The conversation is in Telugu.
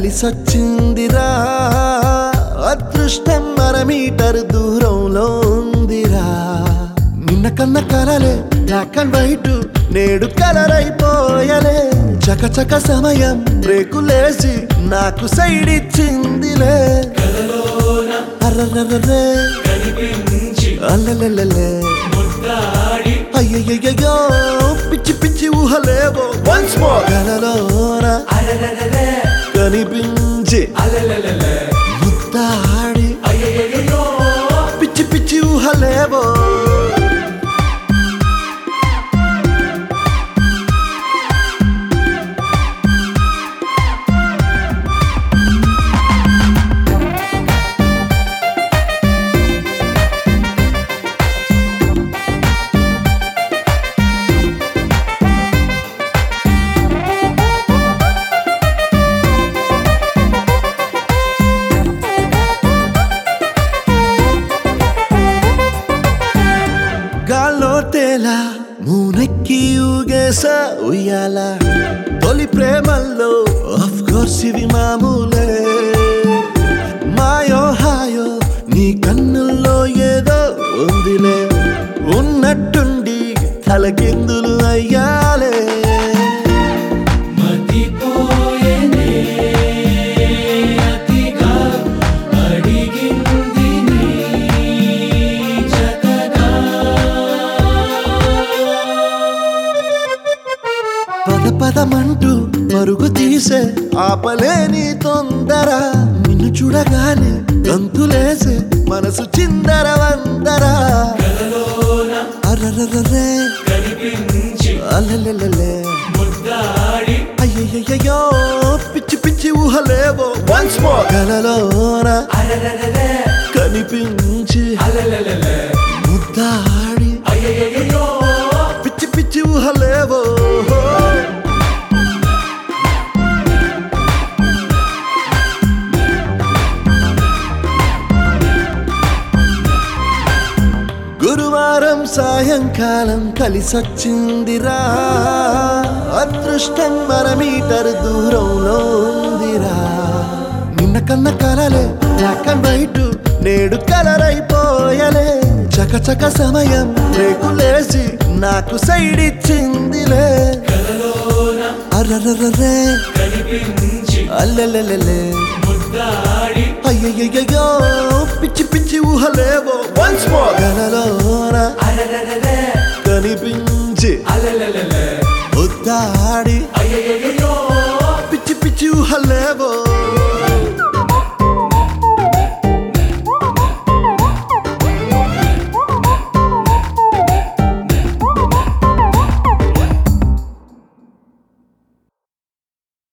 కలిసొచ్చిందిరా అదృష్టం మీటర్ దూరంలో ఉందిరా నిన్న కన్న కలలే బ్లాక్ అండ్ వైట్ నేడు కలర్ అయిపోయలే చకచక సమయం బ్రేకులేసి నాకు సైడ్ ఇచ్చిందిలే అర్రర్రర్రే అల్లలల్లలే అయ్యయ్యో పిచ్చి పిచ్చి ఊహలేవో వన్స్ మోర్ కలలోన కనిపించి ముద్దాడి పిచ్చి పిచ్చి ఊహలేవో గాల్లో తేలా మూనెక్కి ఊగేసా ఉయ్యాల తొలి ప్రేమల్లో ఆఫ్ కోర్స్ ఇవి మామూలే మాయో హాయో నీ కన్నుల్లో ఏదో ఉందిలే ఉన్నట్టుండి తలకిందులు అయ్యాలే పదమంటూ పరుగు తీసే ఆపలేని తొందర నిన్ను చూడగానే గంతులేసే మనసు చిందర వందరా అర్రర్రర్రే అల్లలల్లలే అయ్యయ్యో పిచ్చి పిచ్చి ఊహలేవో వన్స్ మోర్ కలలోన కనిపించి ముద్దాడి పిచ్చి పిచ్చి ఊహలేవో గురువారం సాయంకాలం కలిసొచ్చిందిరా అదృష్టం మీటర్ దూరంలో ఉందిరా నిన్న కన్న కలలే బ్లాక్ అండ్ వైట్ నేడు కలర్ అయిపోయలే చకచక సమయం బ్రేకులేసి నాకు సైడ్ ఇచ్చిందిలే అర్రర్రర్రే అల్లలల్లలే అయ్యయ్యో పిచ్చి పిచ్చి ఊహలేవో వన్స్ మోర్ కలలోన కనిపించి ముద్దాడి పిచ్చి పిచ్చి ఊహలేవో